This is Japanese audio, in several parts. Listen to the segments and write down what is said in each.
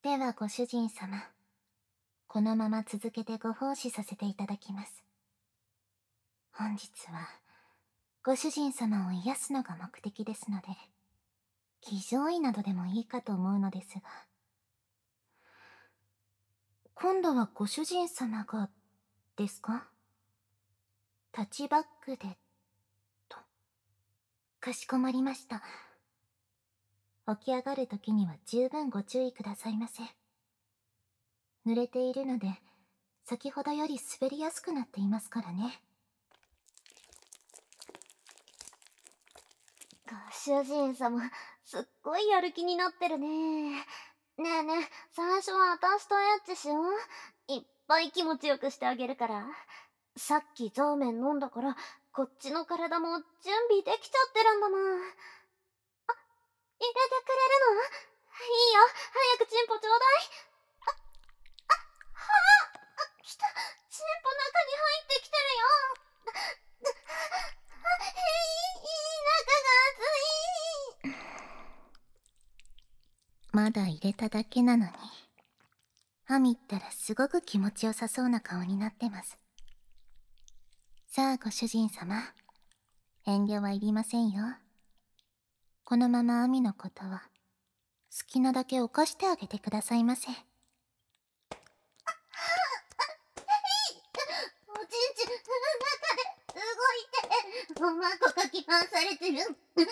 ではご主人様、このまま続けてご奉仕させていただきます。本日は、ご主人様を癒すのが目的ですので、騎乗位などでもいいかと思うのですが、今度はご主人様が、ですか？タッチバックで、と。かしこまりました。起き上がるときには十分ご注意くださいませ。濡れているので、先ほどより滑りやすくなっていますからね。 ご主人様、すっごいやる気になってるね。ねえねえ、最初は私とエッチしよう。いっぱい気持ちよくしてあげるから。さっきザーメン飲んだから、こっちの体も準備できちゃってるんだもん。入れてくれるの？いいよ、早くチンポちょうだい。来た、チンポ中に入ってきてるよ。中が熱い。 まだ入れただけなのに。ハミったらすごく気持ちよさそうな顔になってます。さあご主人様、遠慮はいりませんよ。このままアミのことは、好きなだけ犯してあげてくださいませ。 おちんちん中で動いて、おまんこが欺瞞されてる。気持ち、ご主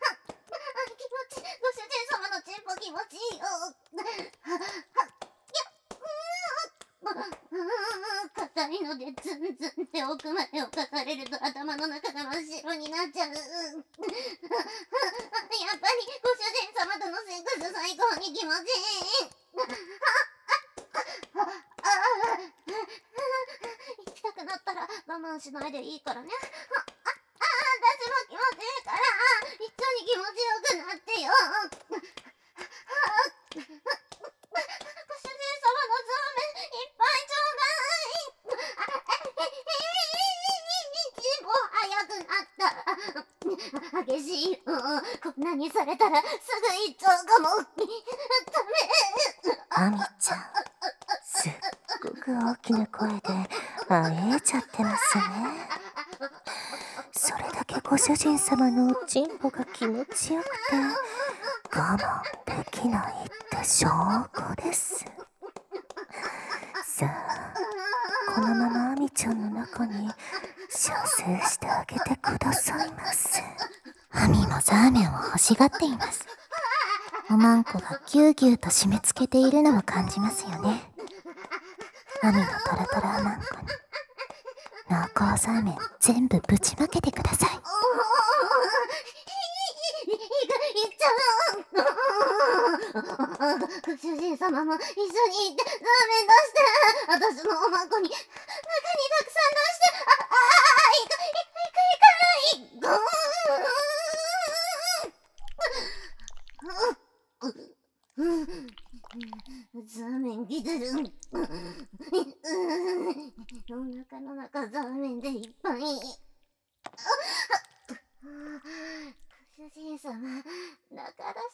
人様のチンポ気持ちいいよ。硬いのでズンズンって奥まで侵されると頭の中が真っ白になっちゃう。やっぱりご主人様とのセックス最高に気持ちいい。行きたくなったら我慢しないでいいからね。私も気持ちいいから一緒に気持ちよくなってよ。ご主人様のザーメンいっぱいちょうだい。チンポ早くなった。激しいよ。こんなにされたらすぐ行っちゃうかも。ダメ。 アミちゃん、すっごく大きな声であえちゃってますね。それだけご主人様のおちんぽが気持ちよくて我慢できないって証拠です。さあ、このままアミちゃんの中に射精してあげてくださいませ。アミもザーメンを欲しがっています。おまんこがぎゅうぎゅうと締め付けているのを感じますよね。アミのトロトロおまんこに濃厚ザーメン全部ぶちまけてください。 行っちゃう。ご主人様も一緒に行ってザーメン出して、私のおまんこに中にたくさん出して。いかザーメン来てる。お腹の中ザーメンでいっぱい。ご主人様、仲出ししすぎだよ。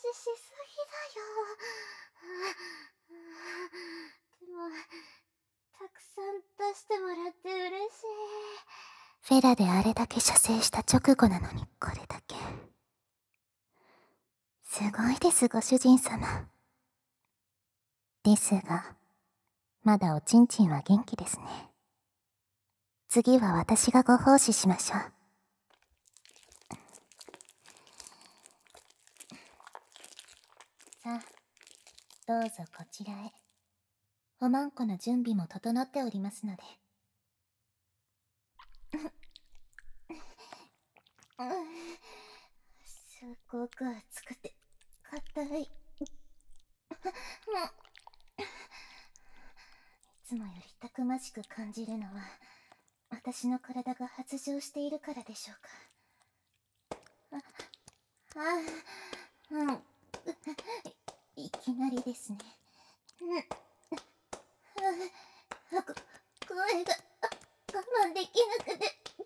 でも、たくさん出してもらって嬉しい。 フェラであれだけ射精した直後なのにこれだけ。すごいですご主人様。ですが、まだおちんちんは元気ですね。次は私がご奉仕しましょう。さあ、どうぞこちらへ。おまんこの準備も整っておりますので。 すごく熱くて硬い。いつもよりたくましく感じるのは、私の体が発情しているからでしょうか。いきなりですね。 声が我慢できなくて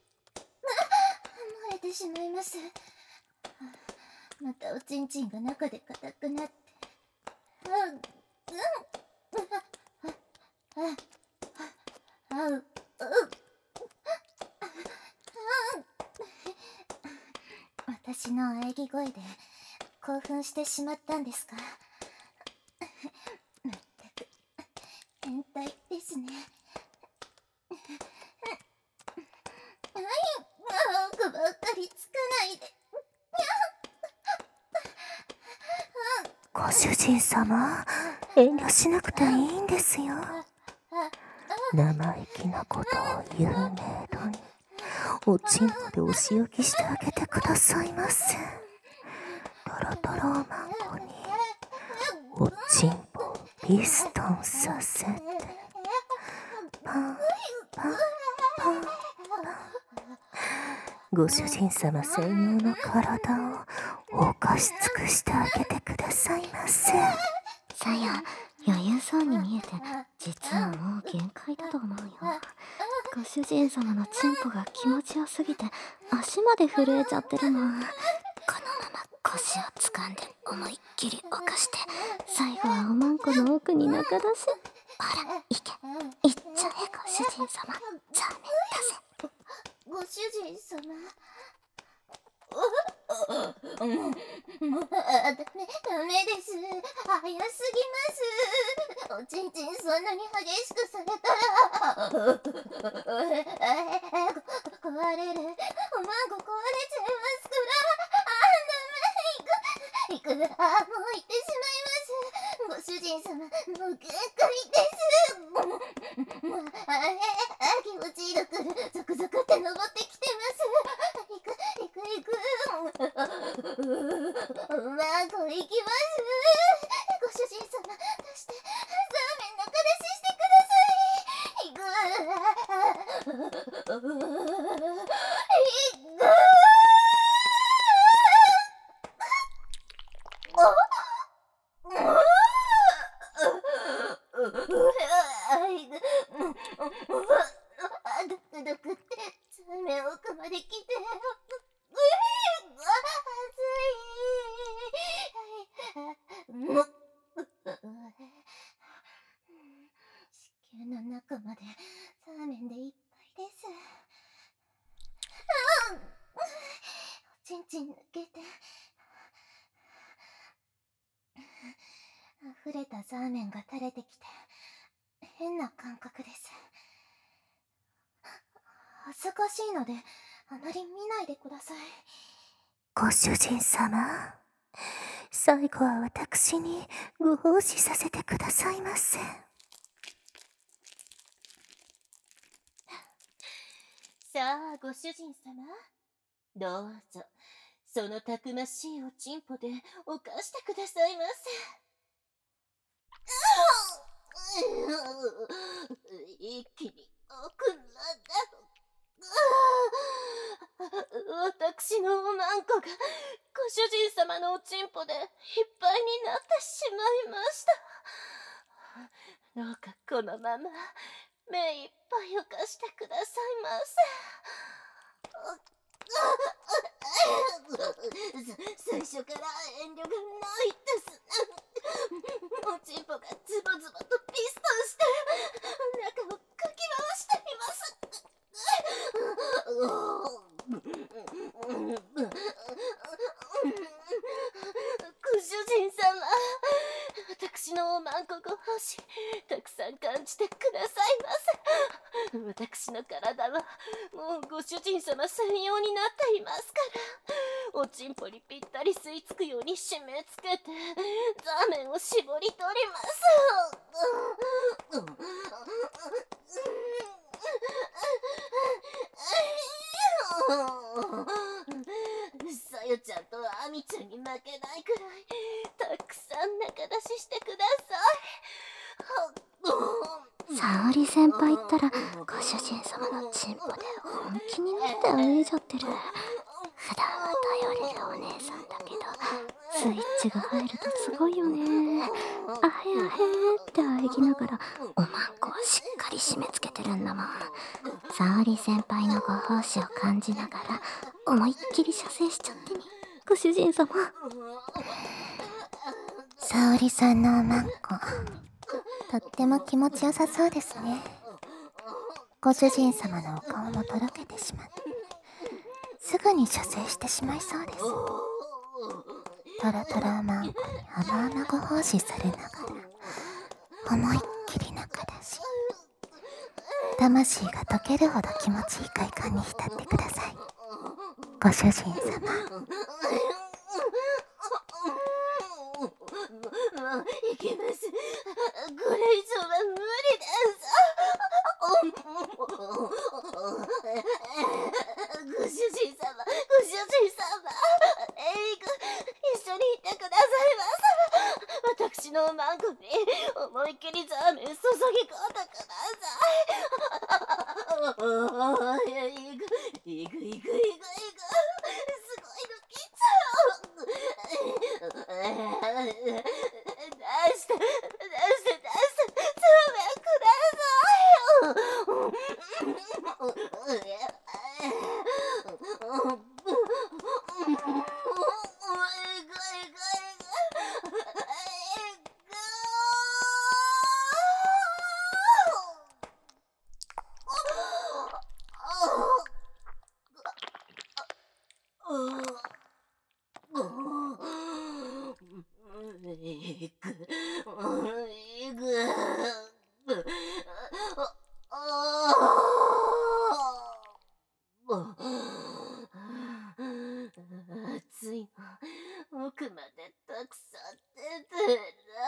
漏れてしまいます。 またおちんちんが中で硬くなって。 私の喘ぎ声で興奮してしまったんですか？まったく変態ですね。はい、文句ばっかりつかないで。 ご主人様、遠慮しなくていいんですよ。生意気なことを言うメイドにおちんぽでお仕置きしてあげてくださいませ。トロトロマンコにおちんぽをピストンさせてパンパンパンパン、ご主人様専用の体を犯し尽くしてあげてくださいませ。 さや、余裕そうに見えて実はもう限界だと思うよ。ご主人様のチンポが気持ちよすぎて足まで震えちゃってるもん。このまま腰を掴んで思いっきり犯して、最後はおまんこの奥に中出し。ほら、いけ、いっちゃえご主人様、ザーメン出せ。ご主人様、ダメです。早すぎます。おちんちんそんなに激しくされたら壊れる。おまんこ壊れちゃいますから。ダメ。行く。もう行ってしまいます。ご主人様、もう限界です。気持ちいいのくる。ゾクゾクって登ってきてます。行く。まんこ行きます。ご主人様、出して、ザーメン中出ししてください。行く。ドクってザーメン奥まで来て、子宮の中までザーメンでいっぱいです。おちんちん抜けて、溢れたザーメンが垂れてきて変な感覚です。恥ずかしいのであまり見ないでください。 ご主人様、最後は私にご奉仕させてくださいませ。 さあ、ご主人様、どうぞそのたくましいおちんぽで犯してくださいませ。一気に奥まで。私のおまんこがご主人様のおちんぽでいっぱいになってしまいました。どうかこのまま目いっぱい犯してくださいませ。最初から遠慮がないです。おちんぽがズボズボとピストンして中をかき回しています。ご主人様、私のおまんこご奉仕たくさん感じてくださいませ。私の体はもうご主人様専用になっていますから、おちんぽにぴったり吸い付くように締め付けてザーメンを絞り取ります。さよちゃんとあみちゃんに負けないくらいたくさん中出ししてください。 沙織先輩ったらご主人様のチンポで本気になって泳いじゃってる。普段は頼れるお姉さんだけどスイッチが入るとすごいよね。あへあへって喘ぎながらおまんこをしっかり締め付けてるんだもん。沙織先輩のご奉仕を感じながら思いっきり射精しちゃってにご主人様。 沙織さんのおまんこ、とっても気持ちよさそうですね。ご主人様のお顔もとろけてしまって、すぐに射精してしまいそうです。トロトロおまんこに甘々ご奉仕されながら、思いっきり中だし、魂が溶けるほど気持ちいい快感に浸ってください。ご主人様。 いけます。これ以上は無理です。ご主人様、ご主人様、エイク、一緒にいてくださいます。私のマンコに思いっきりザーメン注ぎ込んでください。エイク、エイク、エイク、エイク、エイク、すごいの切っちゃう。出して、ザーメンください。暑いの、奥までたくさん出て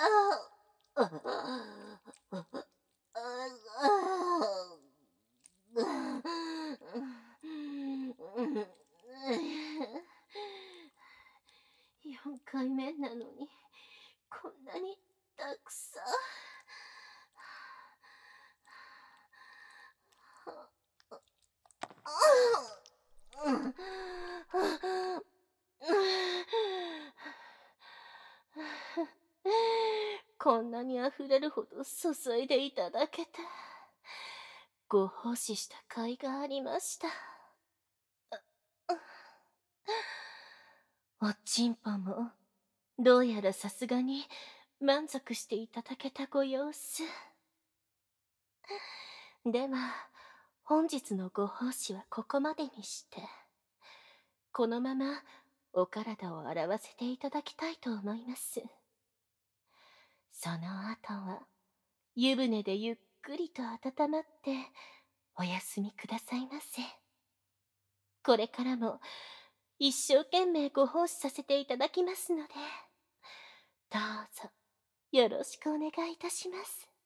4回目なのにこんなにたくさん。こんなに溢れるほど注いでいただけてご奉仕した甲斐がありました。おちんぽもどうやらさすがに満足していただけたご様子。では本日のご奉仕はここまでにして、このままお体を洗わせていただきたいと思います。その後は湯船でゆっくりと温まってお休みくださいませ。これからも一生懸命ご奉仕させていただきますので、どうぞよろしくお願いいたします。